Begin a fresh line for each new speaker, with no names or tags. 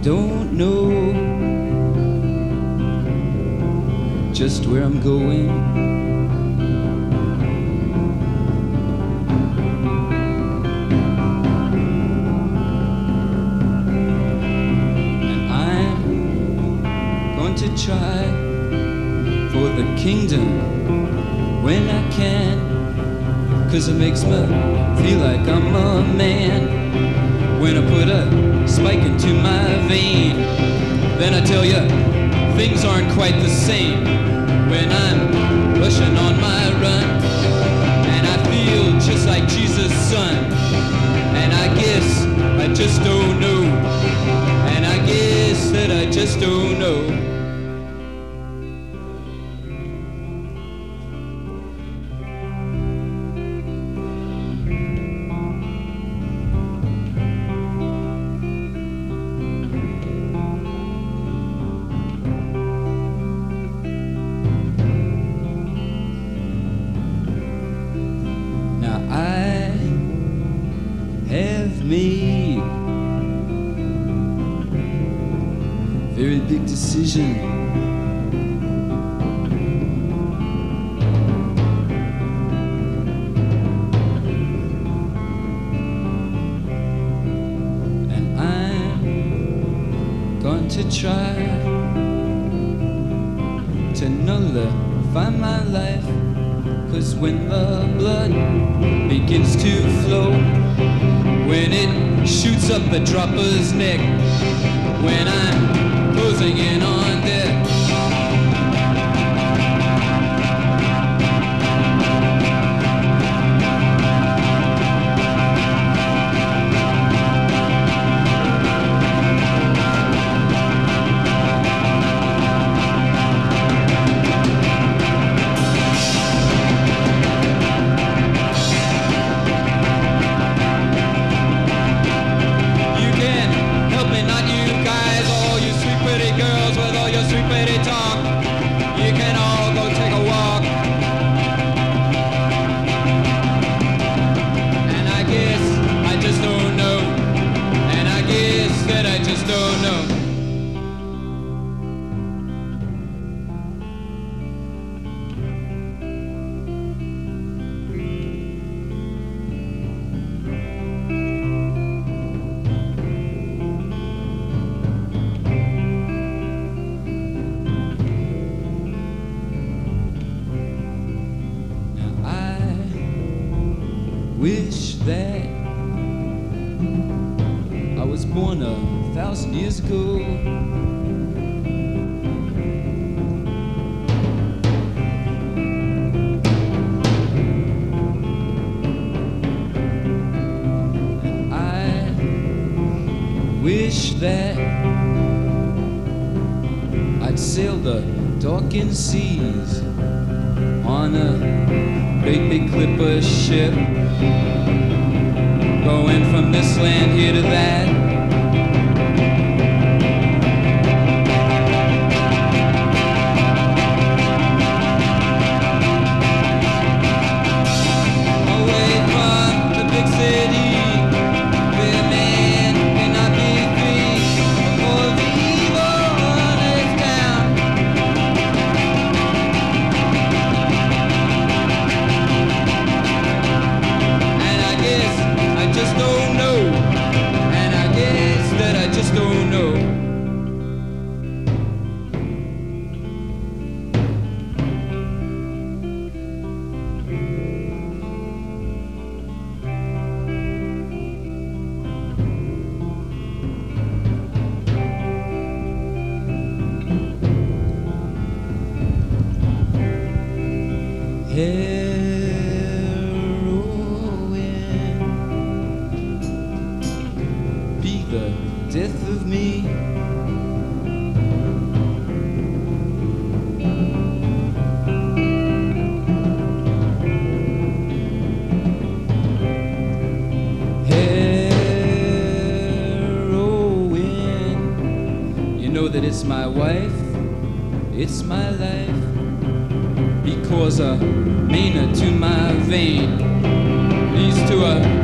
don't know just where I'm going. And I'm going to try for the kingdom when I can, 'cause it makes me feel like I'm a man. When I put a spike into my vein, then I tell you, things aren't quite the same. When I'm rushing on my run, and I feel just like Jesus' son. And I guess I just don't know, and I guess that I just don't know. Made very big decision. And I'm going to try to nullify my life, 'cause when the blood begins to flow, when it shoots up the dropper's neck, when I'm closing in on death, wish that I was born 1,000 years ago. And I wish that I'd sail the darkened seas on a great big clipper ship, going from this land here to that. Away from the big city, where man cannot be free, for the evil one is down. And I guess I just don't know, and I guess that I just don't know. Heroin, be the death of me. Heroin, you know that it's my wife, it's my life, because a Maynard to my vein leads to a